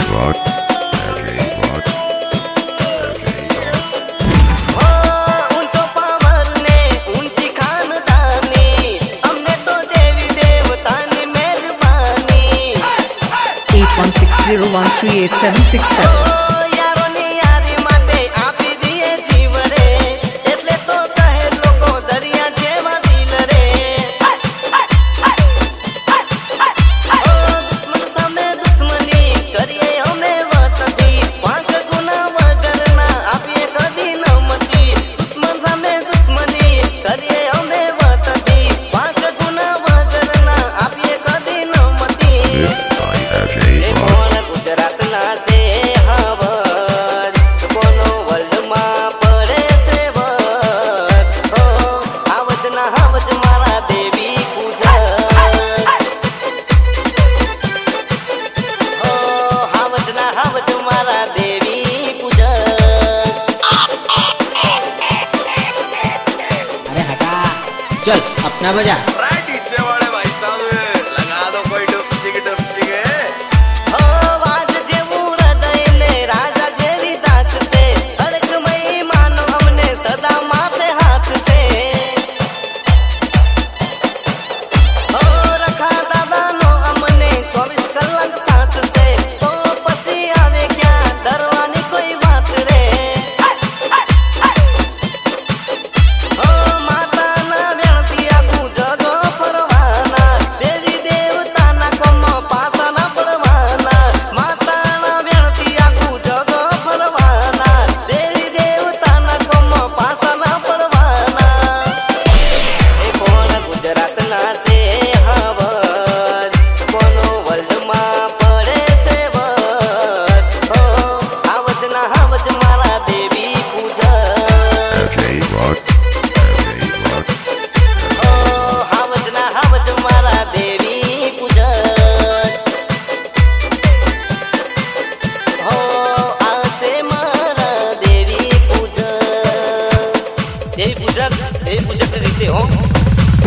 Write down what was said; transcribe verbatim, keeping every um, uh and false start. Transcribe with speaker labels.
Speaker 1: Rock, R J Rock, R J Rock.
Speaker 2: ऊंचो power ने ऊंची खानदानी हमने तो देवी देवतानी मेहरबानी
Speaker 3: eight one six zero one three eight seven six seven.
Speaker 2: यारोनी यारी माटे आपी दिए जीव रे એટલે તો કહે લોકો દરિયા જેવા દિલ રે દુશ્મન સામે દુશ્મની કરીએ અમે વતતી પાંચ ગુના વગરના આપીએ કદી નમતી દુશ્મન સામે દુશ્મની કરીએ અમે વતતી પાંચ ગુના વગરના આપીએ કદી નમતી
Speaker 1: Mixed by R J Rock.
Speaker 2: ગુજરાતના છે હવર કોનો વર્લ્ડમાં પડે છે વર હો આવજના આવજ મારા દેવી પૂજા હો આવજના આવજ મારા દેવી પૂજા
Speaker 4: अरे हटा चल अपना बजा।